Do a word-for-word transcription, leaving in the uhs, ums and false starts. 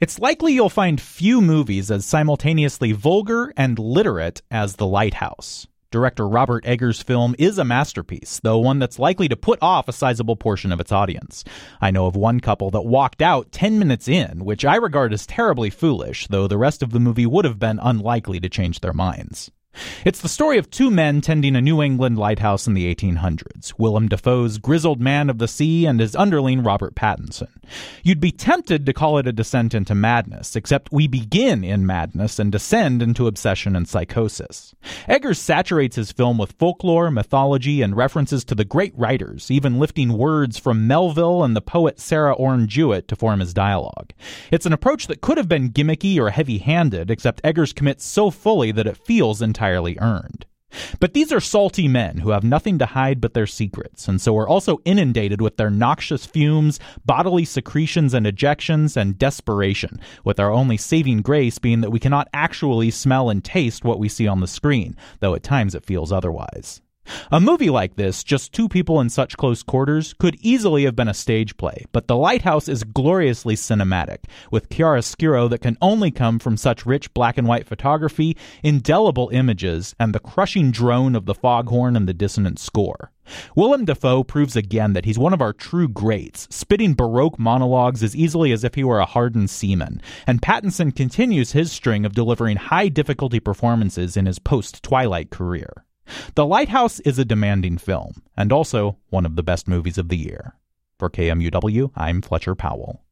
It's likely you'll find few movies as simultaneously vulgar and literate as The Lighthouse. Director Robert Eggers' film is a masterpiece, though one that's likely to put off a sizable portion of its audience. I know of one couple that walked out ten minutes in, which I regard as terribly foolish, though the rest of the movie would have been unlikely to change their minds. It's the story of two men tending a New England lighthouse in the eighteen hundreds, Willem Dafoe's grizzled man of the sea and his underling Robert Pattinson. You'd be tempted to call it a descent into madness, except we begin in madness and descend into obsession and psychosis. Eggers saturates his film with folklore, mythology, and references to the great writers, even lifting words from Melville and the poet Sarah Orne Jewett to form his dialogue. It's an approach that could have been gimmicky or heavy-handed, except Eggers commits so fully that it feels entirely entirely earned. But these are salty men who have nothing to hide but their secrets, and so are also inundated with their noxious fumes, bodily secretions and ejections, and desperation, with our only saving grace being that we cannot actually smell and taste what we see on the screen, though at times it feels otherwise. A movie like this, just two people in such close quarters, could easily have been a stage play, but The Lighthouse is gloriously cinematic, with chiaroscuro that can only come from such rich black and white photography, indelible images, and the crushing drone of the foghorn and the dissonant score. Willem Dafoe proves again that he's one of our true greats, spitting Baroque monologues as easily as if he were a hardened seaman, and Pattinson continues his string of delivering high-difficulty performances in his post-Twilight career. The Lighthouse is a demanding film, and also one of the best movies of the year. For K M U W, I'm Fletcher Powell.